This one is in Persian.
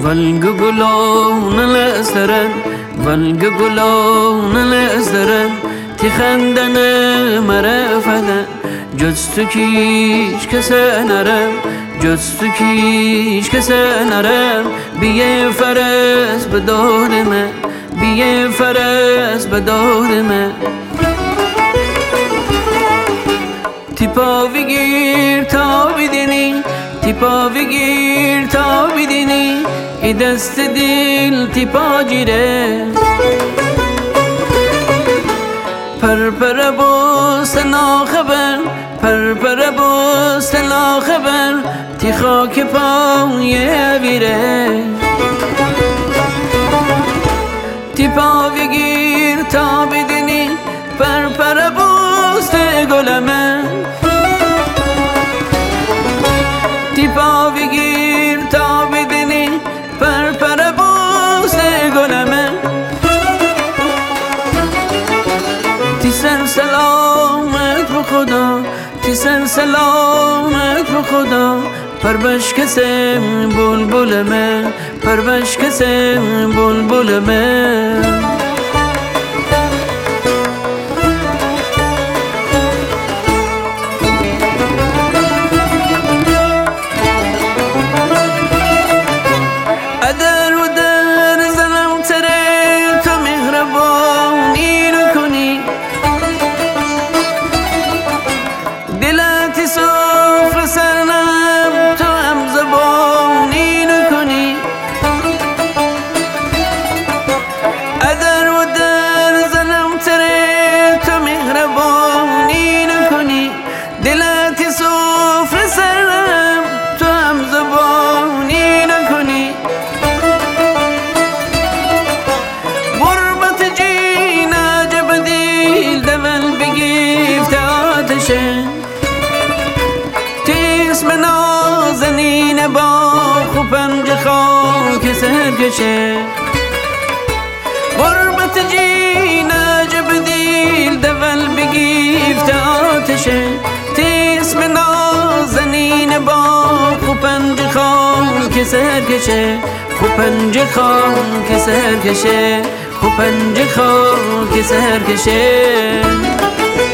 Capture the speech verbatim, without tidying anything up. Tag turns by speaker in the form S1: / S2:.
S1: والگو گلون لسترن والگو گلون لسترن تی خندن مرفدن جز تو کیش کسه نرم جز تو کیش کسه نرم بیه فرس به داد من بیه فرس به داد من تی پا بگیر تا بدینی تی پا بگیر تا بدینی ای دست دل تی پا گیره پر پر بوست ناخبر پر پر بوست ناخبر تی خاک پای بیره تی پا بگیر تا بدینی پر پر بوست گلمه تی پا بگیر تا بدینی پر پر بوست گلمه تی سر سلامت به خدا تی سر سلامت به خدا پر بشکسم بلبل من پر بشکسم بلبل من تیس من نازنین با خوب پنج خاک سرکشه غربت جین عجب دیل دول بگیفت آتشه تیس من نازنین با خوب پنج خاک سرکشه خوب پنج خاک سرکشه خوب پنج خاک سرکشه